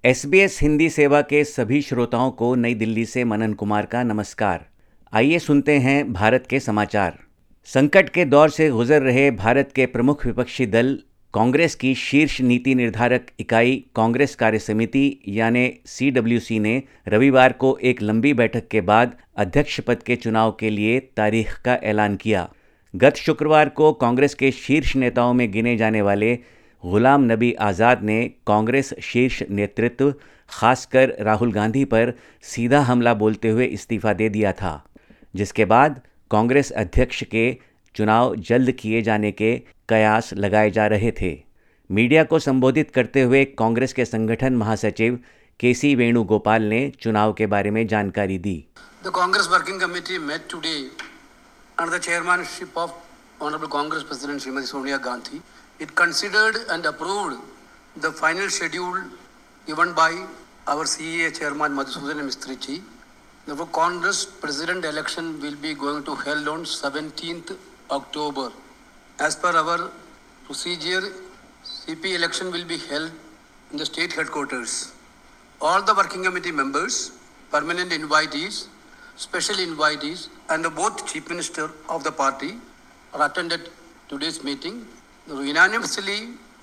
SBS Hindi सेवा के सभी श्रोताओं को नई दिल्ली से मनन कुमार का नमस्कार। आइए सुनते हैं भारत के समाचार। संकट के दौर से गुजर रहे भारत के प्रमुख विपक्षी दल कांग्रेस की शीर्ष नीति निर्धारक इकाई कांग्रेस कार्य समिति यानी CWC ने रविवार को एक लंबी बैठक के बाद अध्यक्ष पद के चुनाव के लिए तारीख का ऐलान किया। गत शुक्रवार को कांग्रेस के शीर्ष नेताओं में गिने जाने वाले गुलाम नबी आज़ाद ने कांग्रेस शीर्ष नेतृत्व खासकर राहुल गांधी पर सीधा हमला बोलते हुए इस्तीफा दे दिया था, जिसके बाद कांग्रेस अध्यक्ष के चुनाव जल्द किए जाने के कयास लगाए जा रहे थे। मीडिया को संबोधित करते हुए कांग्रेस के संगठन महासचिव KC वेणुगोपाल ने चुनाव के बारे में जानकारी दी। The Congress Working Committee met today under the chairmanship of Honorable Congress President Srimati Sonia Gandhi. It considered and approved the final schedule given by our CEA Chairman Madhusudan Mistry. The Congress President election will be going to held on 17th October. As per our procedure, CP election will be held in the state headquarters. All the working committee members, permanent invitees, special invitees, and both chief minister of the party are attended today's meeting. Unanimously,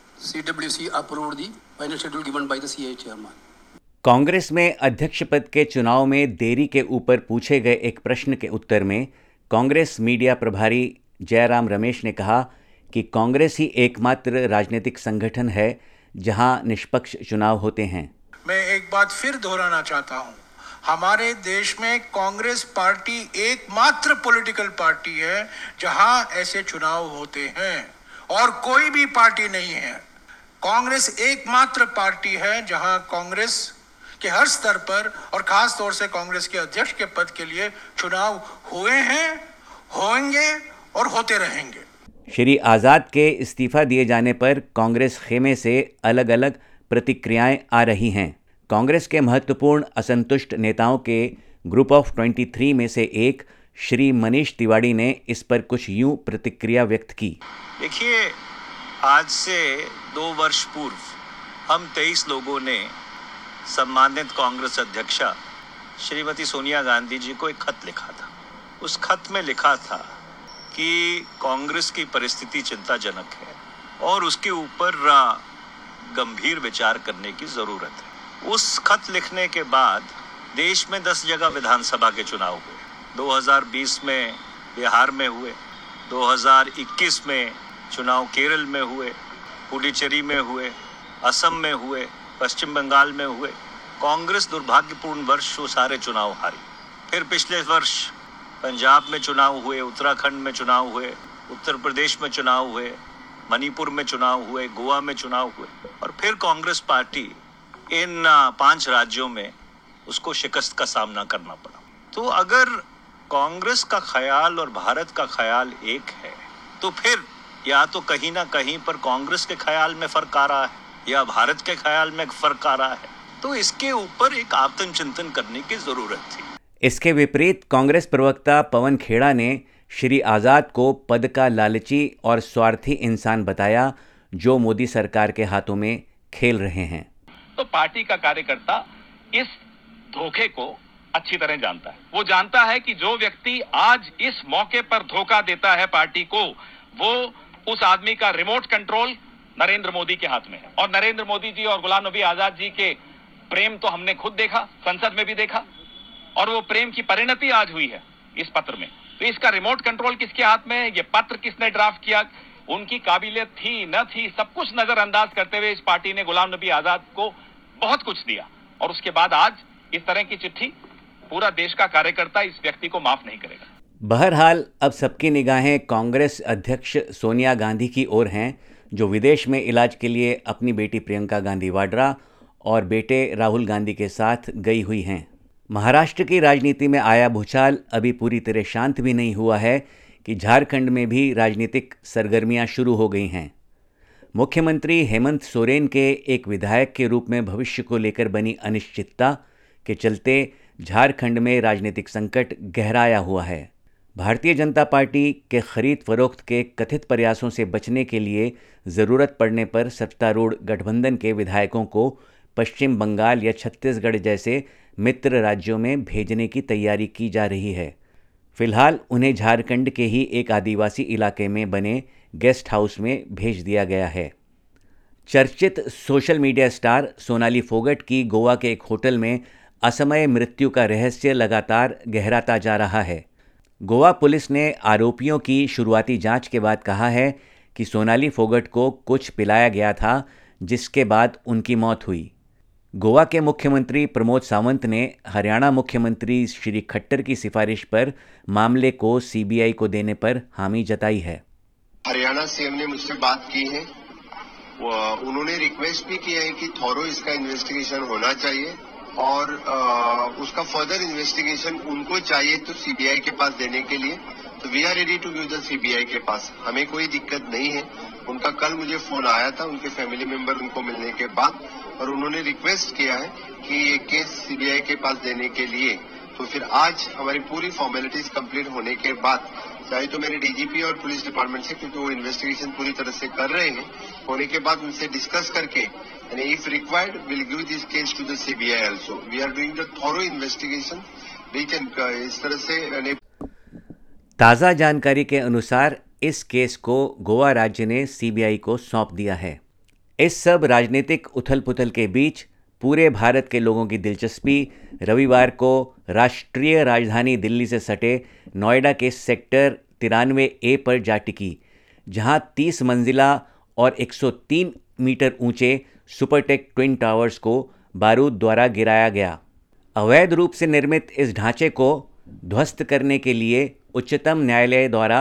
CWC approved the final schedule given by the CA chairman. Congress में अध्यक्ष पद के चुनाव में देरी के ऊपर पूछे गए एक प्रश्न के उत्तर में कांग्रेस मीडिया प्रभारी जयराम रमेश ने कहा कि कांग्रेस ही एकमात्र राजनीतिक संगठन है जहां निष्पक्ष चुनाव होते हैं। मैं एक बात फिर दोहराना चाहता हूं, हमारे देश में कांग्रेस पार्टी एकमात्र पॉलिटिकल पार्टी है जहां ऐसे चुनाव होते हैं और कोई भी पार्टी नहीं है। कांग्रेस एकमात्र पार्टी है जहां कांग्रेस के हर स्तर पर और खास तौर से कांग्रेस के अध्यक्ष के पद के लिए चुनाव हुए हैं, होंगे और होते रहेंगे। श्री आज़ाद के इस्तीफा दिए जाने पर कांग्रेस खेमे से अलग अलग प्रतिक्रियाएं आ रही हैं। कांग्रेस के महत्वपूर्ण असंतुष्ट नेताओं के ग्रुप ऑफ 23 में से एक श्री मनीष तिवाड़ी ने इस पर कुछ यूं प्रतिक्रिया व्यक्त की। देखिए, आज से 2 वर्ष पूर्व हम 23 लोगों ने सम्मानित कांग्रेस अध्यक्षा श्रीमती सोनिया गांधी जी को एक खत लिखा था। उस खत में लिखा था कि कांग्रेस की परिस्थिति चिंताजनक है और उसके ऊपर गंभीर विचार करने की ज़रूरत है। उस खत लिखने के बाद देश में 10 जगह विधानसभा के चुनाव हुए। 2020 में बिहार में हुए, 2021 में चुनाव केरल में हुए, पुडुचेरी में हुए, असम में हुए, पश्चिम बंगाल में हुए। कांग्रेस दुर्भाग्यपूर्ण वर्ष वो सारे चुनाव हारी। फिर पिछले वर्ष पंजाब में चुनाव हुए, उत्तराखंड में चुनाव हुए, उत्तर प्रदेश में चुनाव हुए, मणिपुर में चुनाव हुए, गोवा में चुनाव हुए और फिर कांग्रेस पार्टी इन 5 राज्यों में उसको शिकस्त का सामना करना पड़ा। तो अगर कांग्रेस का ख्याल और भारत का ख्याल एक है तो फिर या तो कहीं ना कहीं पर कांग्रेस के ख्याल में फर्क आ रहा है या भारत के ख्याल में फर्क आ रहा है। तो इसके ऊपर एक आत्मचिंतन करने की जरूरत थी। इसके विपरीत कांग्रेस प्रवक्ता पवन खेड़ा ने श्री आज़ाद को पद का लालची और स्वार्थी इंसान बताया जो मोदी सरकार के हाथों में खेल रहे हैं। तो पार्टी का कार्यकर्ता इस धोखे को अच्छी तरह जानता है। वो जानता है कि जो व्यक्ति आज इस मौके पर धोखा देता है पार्टी को, वो उस आदमी का रिमोट कंट्रोल नरेंद्र मोदी के हाथ में है। और नरेंद्र मोदी जी और गुलाम नबी आजाद जी के प्रेम तो हमने खुद देखा, संसद में भी देखा, और वो प्रेम की परिणति आज हुई है इस पत्र में। तो इसका रिमोट कंट्रोल किसके हाथ में है, ये पत्र किसने ड्राफ्ट किया, उनकी काबिलियत थी न थी, सब कुछ नजरअंदाज करते हुए इस पार्टी ने गुलाम नबी आजाद को बहुत कुछ दिया और उसके बाद आज इस तरह की चिट्ठी, पूरा देश का कार्यकर्ता इस व्यक्ति को माफ नहीं करेगा। बहरहाल अब सबकी निगाहें कांग्रेस अध्यक्ष सोनिया गांधी की ओर हैं, जो विदेश में इलाज के लिए अपनी बेटी प्रियंका गांधी वाड्रा और बेटे राहुल गांधी के साथ गई हुई हैं। महाराष्ट्र की राजनीति में आया भूचाल अभी पूरी तरह शांत भी नहीं हुआ है कि झारखंड में भी राजनीतिक सरगर्मियां शुरू हो गई हैं। मुख्यमंत्री हेमंत सोरेन के एक विधायक के रूप में भविष्य को लेकर बनी अनिश्चितता के चलते झारखंड में राजनीतिक संकट गहराया हुआ है। भारतीय जनता पार्टी के खरीद फरोख्त के कथित प्रयासों से बचने के लिए ज़रूरत पड़ने पर सत्तारूढ़ गठबंधन के विधायकों को पश्चिम बंगाल या छत्तीसगढ़ जैसे मित्र राज्यों में भेजने की तैयारी की जा रही है। फिलहाल उन्हें झारखंड के ही एक आदिवासी इलाके में बने गेस्ट हाउस में भेज दिया गया है। चर्चित social media star Sonali Phogat की गोवा के एक होटल में असमय मृत्यु का रहस्य लगातार गहराता जा रहा है। गोवा पुलिस ने आरोपियों की शुरुआती जांच के बाद कहा है कि सोनाली फोगट को कुछ पिलाया गया था, जिसके बाद उनकी मौत हुई। गोवा के मुख्यमंत्री प्रमोद सावंत ने हरियाणा मुख्यमंत्री श्री खट्टर की सिफारिश पर मामले को सीबीआई को देने पर हामी जताई है। हरियाणा सीएम ने मुझसे बात की है, उन्होंने रिक्वेस्ट भी किया है कि थॉरो इसका इन्वेस्टिगेशन होना चाहिए और उसका फर्दर इन्वेस्टिगेशन उनको चाहिए तो सीबीआई के पास देने के लिए, तो we are ready to give the CBI के पास, हमें कोई दिक्कत नहीं है। उनका कल मुझे फोन आया था उनके फैमिली मेंबर उनको मिलने के बाद, और उन्होंने रिक्वेस्ट किया है कि ये केस सीबीआई के पास देने के लिए। तो फिर आज हमारी पूरी फॉर्मेलिटीज कंप्लीट होने के बाद, चाहे तो मेरे डीजीपी और पुलिस डिपार्टमेंट से, क्योंकि वो इन्वेस्टिगेशन पूरी तरह से कर रहे हैं, होने के बाद उनसे डिस्कस करके and if required will give this case to the CBI also. We are doing the thorough investigation. इस तरह से ताज़ा जानकारी के अनुसार इस केस को गोवा राज्य ने सीबीआई को सौंप दिया है। इस सब राजनीतिक उथल-पुथल के बीच पूरे भारत के लोगों की दिलचस्पी रविवार को राष्ट्रीय राजधानी दिल्ली से सटे नोएडा के सेक्टर 93A पर जा टिकी, जहां 30 मंजिला और 103 मीटर ऊंचे सुपरटेक ट्विन टावर्स को बारूद द्वारा गिराया गया। अवैध रूप से निर्मित इस ढांचे को ध्वस्त करने के लिए उच्चतम न्यायालय द्वारा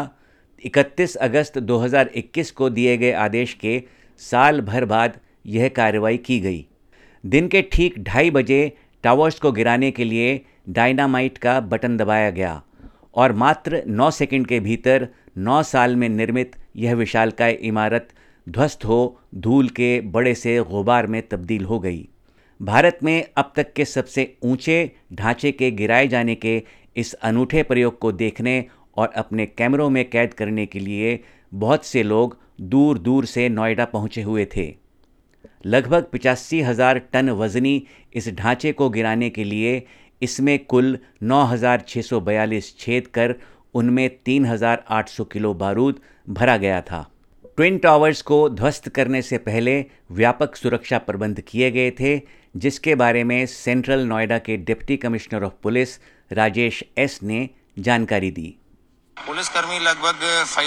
31 अगस्त 2021 को दिए गए आदेश के साल भर बाद यह कार्रवाई की गई। दिन के ठीक 2:30 बजे टावर्स को गिराने के लिए डायनामाइट का बटन दबाया गया और मात्र 9 सेकंड के भीतर 9 साल में निर्मित यह विशालकाय इमारत ध्वस्त हो धूल के बड़े से गुबार में तब्दील हो गई। भारत में अब तक के सबसे ऊंचे ढांचे के गिराए जाने के इस अनूठे प्रयोग को देखने और अपने कैमरों में कैद करने के लिए बहुत से लोग दूर दूर से नोएडा पहुंचे हुए थे। लगभग 85,000 टन वजनी इस ढांचे को गिराने के लिए इसमें कुल 9,642 छेद कर उनमें 3,800 किलो बारूद भरा गया था। ट्विन टावर्स को ध्वस्त करने से पहले व्यापक सुरक्षा प्रबंध किए गए थे, जिसके बारे में सेंट्रल नोएडा के deputy commissioner of police Rajesh S ने जानकारी दी। पुलिसकर्मी लगभग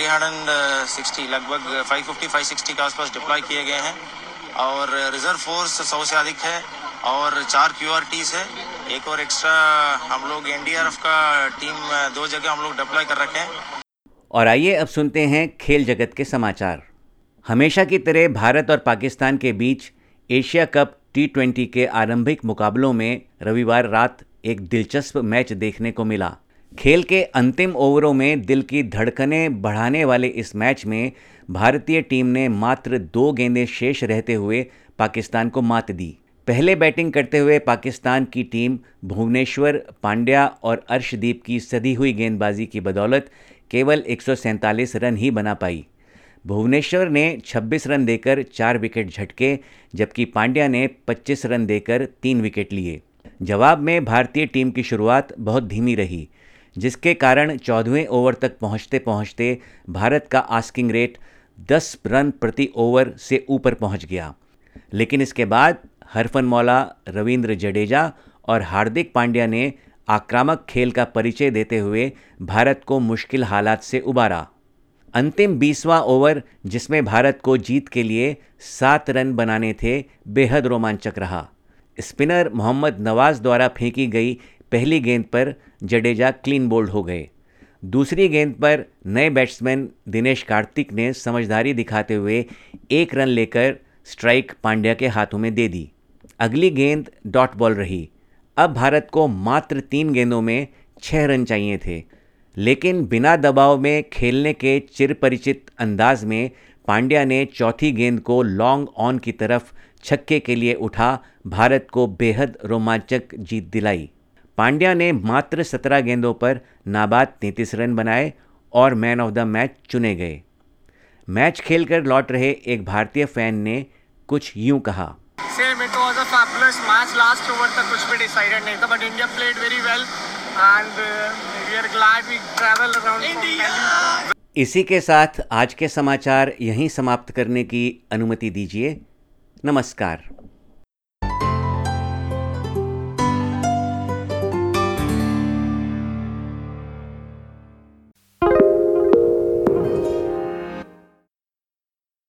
550-560 के आसपास डिप्लॉय किए गए हैं और रिजर्व फोर्स 100 से अधिक है और 4 QRTs है। एक और एक्स्ट्रा हम लोग NDRF का टीम 2 जगह हम लोग डिप्लॉय कर रखे हैं। और आइए अब सुनते हैं खेल जगत के समाचार। हमेशा की तरह भारत और पाकिस्तान के बीच एशिया कप T20 के आरंभिक मुकाबलों में रविवार रात एक दिलचस्प मैच देखने को मिला। खेल के अंतिम ओवरों में दिल की धड़कनें बढ़ाने वाले इस मैच में भारतीय टीम ने मात्र 2 गेंदें शेष रहते हुए पाकिस्तान को मात दी। पहले बैटिंग करते हुए पाकिस्तान की टीम भुवनेश्वर, पांड्या और अर्शदीप की सधी हुई गेंदबाजी की बदौलत केवल 147 रन ही बना पाई। भुवनेश्वर ने 26 रन देकर 4 विकेट झटके, जबकि पांड्या ने 25 रन देकर 3 विकेट लिए। जवाब में भारतीय टीम की शुरुआत बहुत धीमी रही, जिसके कारण 14वें ओवर तक पहुंचते पहुंचते भारत का आस्किंग रेट 10 रन प्रति ओवर से ऊपर पहुंच गया। लेकिन इसके बाद हरफनमौला, रविंद्र जडेजा और हार्दिक पांड्या ने आक्रामक खेल का परिचय देते हुए भारत को मुश्किल हालात से उबारा। अंतिम 20वां ओवर, जिसमें भारत को जीत के लिए 7 रन बनाने थे, बेहद रोमांचक रहा। स्पिनर मोहम्मद नवाज द्वारा फेंकी गई पहली गेंद पर जडेजा क्लीन बोल्ड हो गए। दूसरी गेंद पर नए बैट्समैन दिनेश कार्तिक ने समझदारी दिखाते हुए 1 रन लेकर स्ट्राइक पांड्या के हाथों में दे दी। अगली गेंद डॉट बॉल रही। अब भारत को मात्र 3 गेंदों में 6 रन चाहिए थे, लेकिन बिना दबाव में खेलने के चिरपरिचित अंदाज में पांड्या ने चौथी गेंद को लॉन्ग ऑन की तरफ छक्के के लिए उठा भारत को बेहद रोमांचक जीत दिलाई। पांड्या ने मात्र 17 गेंदों पर नाबाद 33 रन बनाए और मैन ऑफ द मैच चुने गए। मैच खेलकर लौट रहे एक भारतीय फैन ने कुछ यूं कहा, Same, it was a fabulous match. Last over तक कुछ भी decided नहीं था, but India played very well and we are glad we travel around from Delhi. इसी के साथ आज के समाचार यहीं समाप्त करने की अनुमति दीजिए। नमस्कार।